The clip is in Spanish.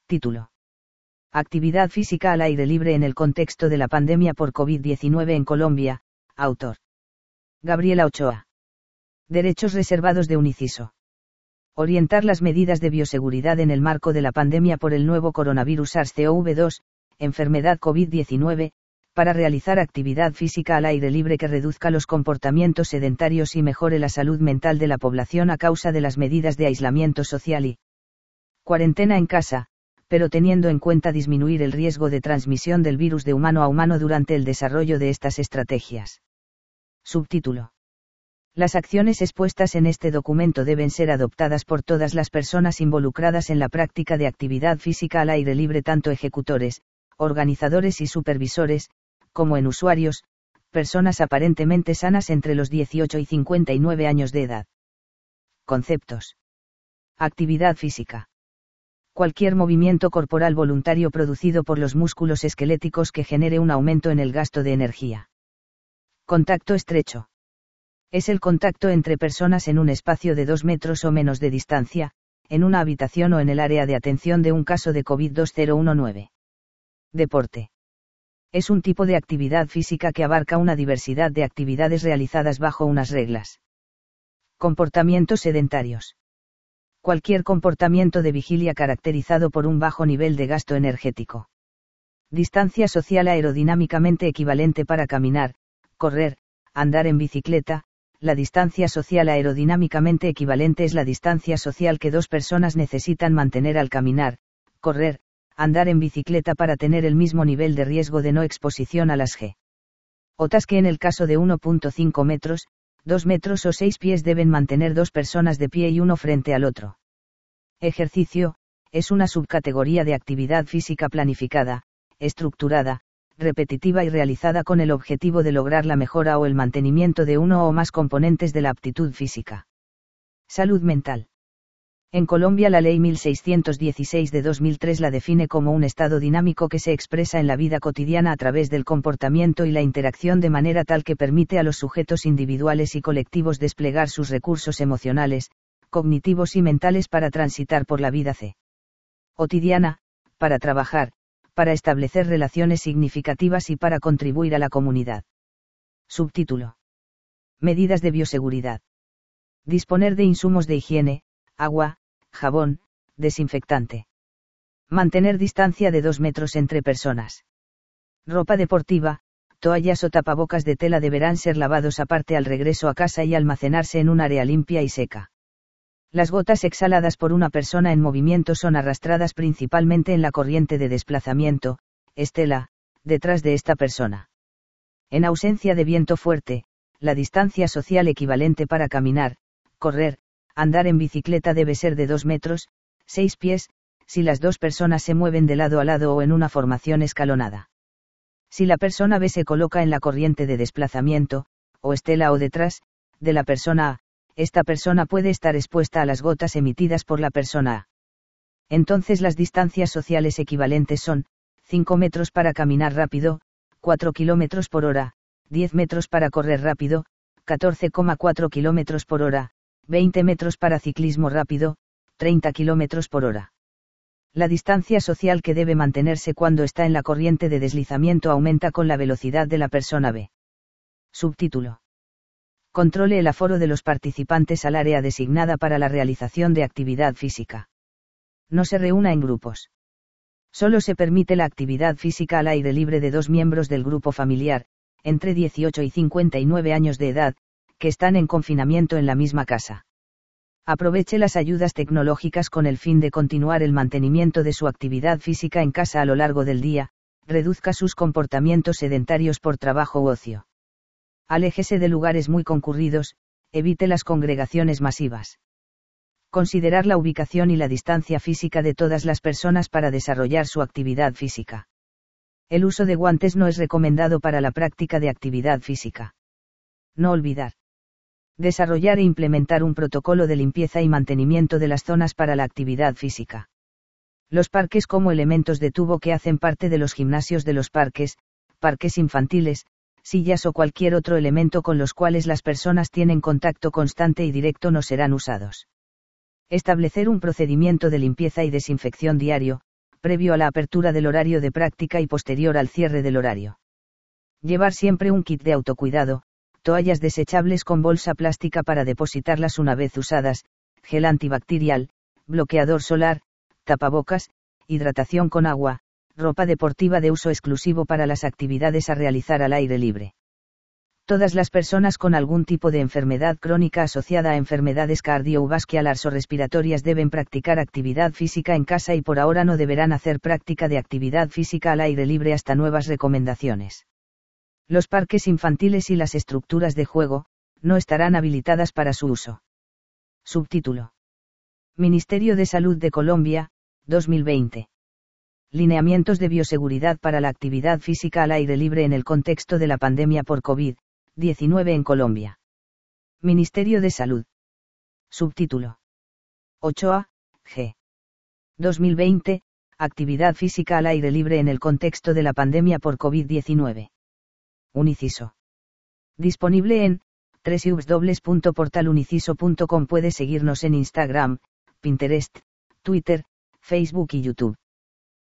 Título. Actividad física al aire libre en el contexto de la pandemia por COVID-19 en Colombia. Autor. Gabriela Ochoa. Derechos reservados de un inciso. Orientar las medidas de bioseguridad en el marco de la pandemia por el nuevo coronavirus SARS-CoV-2, enfermedad COVID-19, para realizar actividad física al aire libre que reduzca los comportamientos sedentarios y mejore la salud mental de la población a causa de las medidas de aislamiento social y cuarentena en casa, pero teniendo en cuenta disminuir el riesgo de transmisión del virus de humano a humano durante el desarrollo de estas estrategias. Subtítulo. Las acciones expuestas en este documento deben ser adoptadas por todas las personas involucradas en la práctica de actividad física al aire libre, tanto ejecutores, organizadores y supervisores, como en usuarios, personas aparentemente sanas entre los 18 y 59 años de edad. Conceptos. Actividad física. Cualquier movimiento corporal voluntario producido por los músculos esqueléticos que genere un aumento en el gasto de energía. Contacto estrecho. Es el contacto entre personas en un espacio de 2 metros o menos de distancia, en una habitación o en el área de atención de un caso de COVID-2019. Deporte. Es un tipo de actividad física que abarca una diversidad de actividades realizadas bajo unas reglas. Comportamientos sedentarios. Cualquier comportamiento de vigilia caracterizado por un bajo nivel de gasto energético. Distancia social aerodinámicamente equivalente para caminar, correr, andar en bicicleta. La distancia social aerodinámicamente equivalente es la distancia social que dos personas necesitan mantener al caminar, correr, andar en bicicleta para tener el mismo nivel de riesgo de no exposición a las GOTAs que en el caso de 1.5 metros, 2 metros o 6 pies deben mantener dos personas de pie y uno frente al otro. Ejercicio, es una subcategoría de actividad física planificada, estructurada, repetitiva y realizada con el objetivo de lograr la mejora o el mantenimiento de uno o más componentes de la aptitud física. Salud mental. En Colombia la Ley 1616 de 2003 la define como un estado dinámico que se expresa en la vida cotidiana a través del comportamiento y la interacción de manera tal que permite a los sujetos individuales y colectivos desplegar sus recursos emocionales, cognitivos y mentales para transitar por la vida cotidiana, para trabajar, para establecer relaciones significativas y para contribuir a la comunidad. Subtítulo. Medidas de bioseguridad. Disponer de insumos de higiene, agua, jabón, desinfectante. Mantener distancia de 2 metros entre personas. Ropa deportiva, toallas o tapabocas de tela deberán ser lavados aparte al regreso a casa y almacenarse en un área limpia y seca. Las gotas exhaladas por una persona en movimiento son arrastradas principalmente en la corriente de desplazamiento, estela, detrás de esta persona. En ausencia de viento fuerte, la distancia social equivalente para caminar, correr, andar en bicicleta debe ser de 2 metros, 6 pies, si las dos personas se mueven de lado a lado o en una formación escalonada. Si la persona B se coloca en la corriente de desplazamiento, o estela o detrás, de la persona A, esta persona puede estar expuesta a las gotas emitidas por la persona A. Entonces las distancias sociales equivalentes son, 5 metros para caminar rápido, 4 km por hora, 10 metros para correr rápido, 14,4 km por hora, 20 metros para ciclismo rápido, 30 km por hora. La distancia social que debe mantenerse cuando está en la corriente de deslizamiento aumenta con la velocidad de la persona B. Subtítulo. Controle el aforo de los participantes al área designada para la realización de actividad física. No se reúna en grupos. Solo se permite la actividad física al aire libre de 2 miembros del grupo familiar, entre 18 y 59 años de edad, que están en confinamiento en la misma casa. Aproveche las ayudas tecnológicas con el fin de continuar el mantenimiento de su actividad física en casa a lo largo del día, reduzca sus comportamientos sedentarios por trabajo u ocio. Aléjese de lugares muy concurridos, evite las congregaciones masivas. Considerar la ubicación y la distancia física de todas las personas para desarrollar su actividad física. El uso de guantes no es recomendado para la práctica de actividad física. No olvidar. Desarrollar e implementar un protocolo de limpieza y mantenimiento de las zonas para la actividad física. Los parques como elementos de tubo que hacen parte de los gimnasios de los parques infantiles, sillas o cualquier otro elemento con los cuales las personas tienen contacto constante y directo no serán usados. Establecer un procedimiento de limpieza y desinfección diario, previo a la apertura del horario de práctica y posterior al cierre del horario. Llevar siempre un kit de autocuidado, toallas desechables con bolsa plástica para depositarlas una vez usadas, gel antibacterial, bloqueador solar, tapabocas, hidratación con agua, ropa deportiva de uso exclusivo para las actividades a realizar al aire libre. Todas las personas con algún tipo de enfermedad crónica asociada a enfermedades cardiovasculares o respiratorias deben practicar actividad física en casa y por ahora no deberán hacer práctica de actividad física al aire libre hasta nuevas recomendaciones. Los parques infantiles y las estructuras de juego no estarán habilitadas para su uso. Subtítulo. Ministerio de Salud de Colombia, 2020. Lineamientos de bioseguridad para la actividad física al aire libre en el contexto de la pandemia por COVID-19 en Colombia. Ministerio de Salud. Subtítulo. Ochoa, G. 2020, actividad física al aire libre en el contexto de la pandemia por COVID-19. Un inciso. Disponible en www.portaluniciso.com. Puede seguirnos en Instagram, Pinterest, Twitter, Facebook y YouTube.